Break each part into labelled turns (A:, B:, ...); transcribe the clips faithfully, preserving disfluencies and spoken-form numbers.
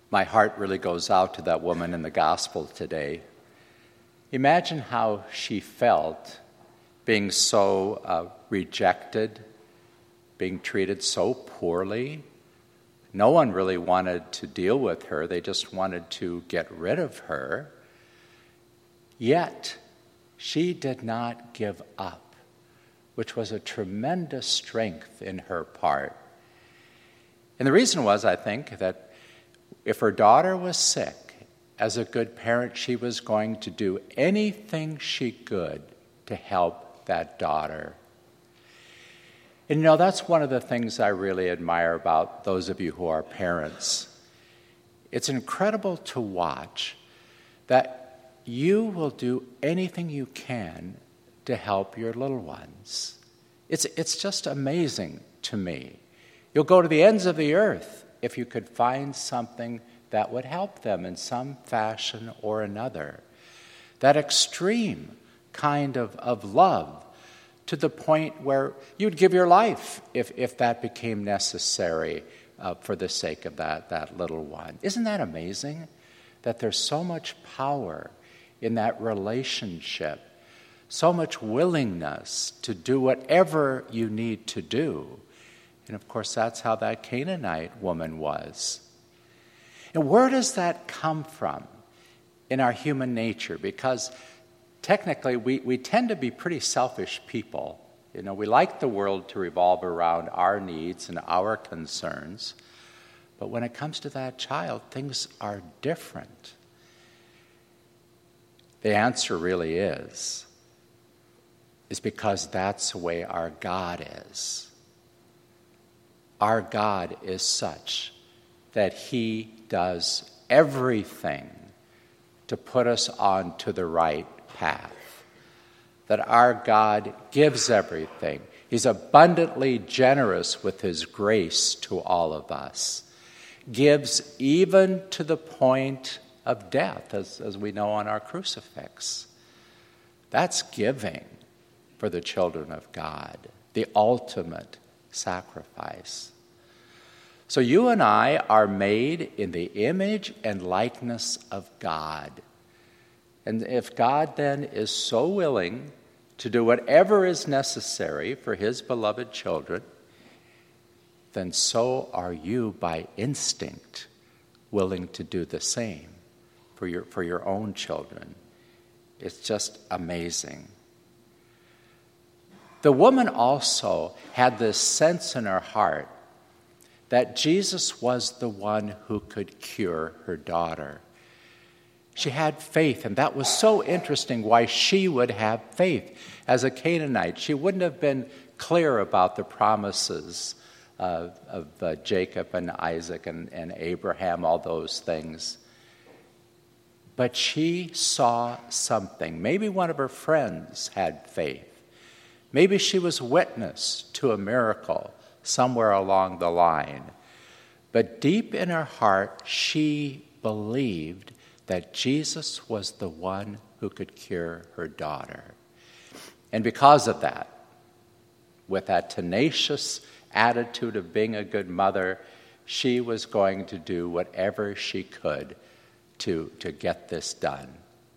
A: My heart really goes out to that woman in the gospel today. Imagine how she felt being so uh, rejected, being treated so poorly. No one really wanted to deal with her. They just wanted to get rid of her. Yet, she did not give up, which was a tremendous strength in her part. And the reason was, I think, that if her daughter was sick, as a good parent, she was going to do anything she could to help that daughter. And you know, that's one of the things I really admire about those of you who are parents. It's incredible to watch that you will do anything you can to help your little ones. It's, it's just amazing to me. You'll go to the ends of the earth if you could find something that would help them in some fashion or another. That extreme kind of, of love to the point where you'd give your life if, if that became necessary uh, for the sake of that, that little one. Isn't that amazing? That there's so much power in that relationship, so much willingness to do whatever you need to do. And of course, that's how that Canaanite woman was. And where does that come from in our human nature? Because technically, we, we tend to be pretty selfish people. You know, we like the world to revolve around our needs and our concerns. But when it comes to that child, things are different. The answer really is, is because that's the way our God is. Our God is such that he does everything to put us on to the right path. That our God gives everything. He's abundantly generous with his grace to all of us. Gives even to the point of death, as, as we know on our crucifix. That's giving for the children of God, the ultimate sacrifice. So you and I are made in the image and likeness of God. And if God then is so willing to do whatever is necessary for his beloved children, then so are you by instinct willing to do the same for your, for your own children. It's just amazing. The woman also had this sense in her heart that Jesus was the one who could cure her daughter. She had faith, and that was so interesting why she would have faith. As a Canaanite, she wouldn't have been clear about the promises uh, of uh, Jacob and Isaac and, and Abraham, all those things. But she saw something. Maybe one of her friends had faith. Maybe she was witness to a miracle somewhere along the line. But deep in her heart, she believed that Jesus was the one who could cure her daughter. And because of that, with that tenacious attitude of being a good mother, she was going to do whatever she could to, to get this done.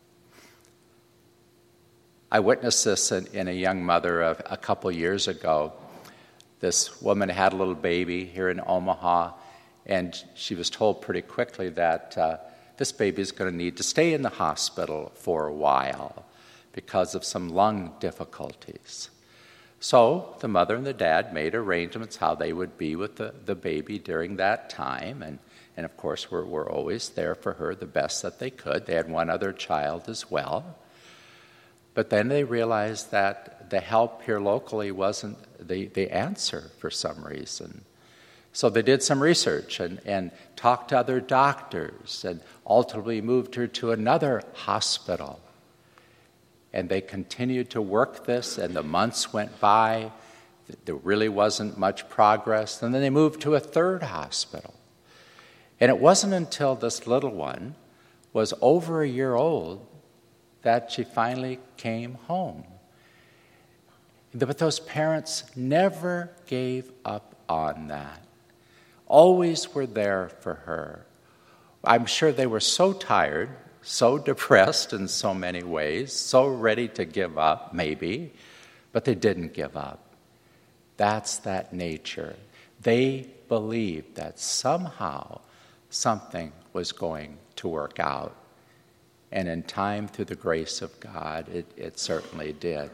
A: I witnessed this in, in a young mother a, a couple years ago. This woman had a little baby here in Omaha, and she was told pretty quickly that uh, this baby is going to need to stay in the hospital for a while because of some lung difficulties. So the mother and the dad made arrangements how they would be with the, the baby during that time, and, and of course were, were always there for her the best that they could. They had one other child as well. But then they realized that the help here locally wasn't the, the answer for some reason. So they did some research and, and talked to other doctors and ultimately moved her to another hospital. And they continued to work this, and the months went by. There really wasn't much progress. And then they moved to a third hospital. And it wasn't until this little one was over a year old that she finally came home. But those parents never gave up on that. Always were there for her. I'm sure they were so tired, so depressed in so many ways, so ready to give up, maybe, but they didn't give up. That's that nature. They believed that somehow something was going to work out. And in time, through the grace of God, it, it certainly did.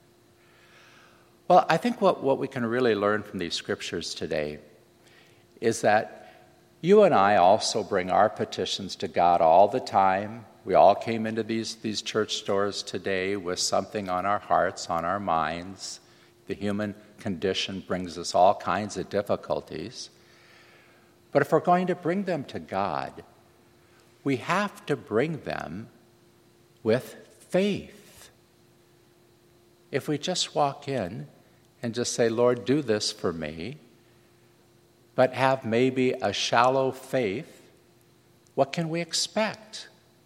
A: Well, I think what, what we can really learn from these scriptures today is that you and I also bring our petitions to God all the time. We all came into these, these church doors today with something on our hearts, on our minds. The human condition brings us all kinds of difficulties. But if we're going to bring them to God, we have to bring them with faith. If we just walk in and just say, Lord, do this for me, but have maybe a shallow faith, what can we expect?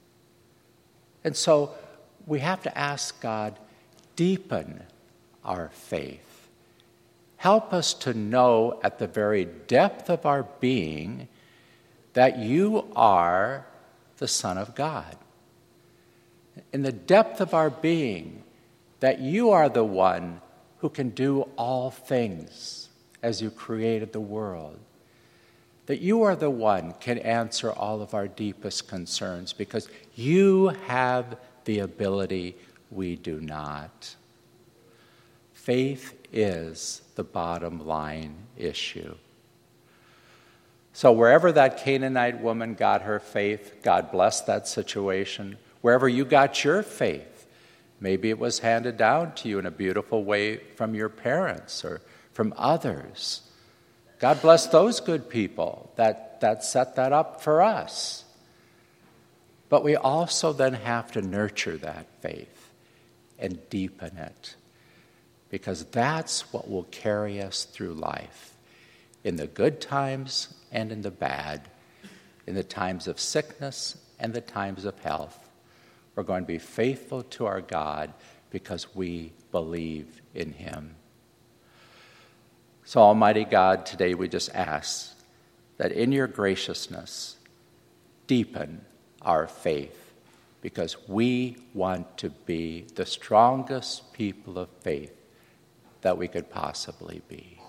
A: And so we have to ask God, deepen our faith. Help us to know at the very depth of our being that you are the Son of God. In the depth of our being, that you are the one who can do all things as you created the world. That you are the one can answer all of our deepest concerns because you have the ability we do not. Faith is the bottom line issue. So wherever that Canaanite woman got her faith, God blessed that situation. Wherever you got your faith, maybe it was handed down to you in a beautiful way from your parents or from others. God bless those good people that, that set that up for us. But we also then have to nurture that faith and deepen it, because that's what will carry us through life, in the good times and in the bad, in the times of sickness and the times of health. We're going to be faithful to our God because we believe in him. So, Almighty God, today we just ask that in your graciousness, deepen our faith, because we want to be the strongest people of faith that we could possibly be.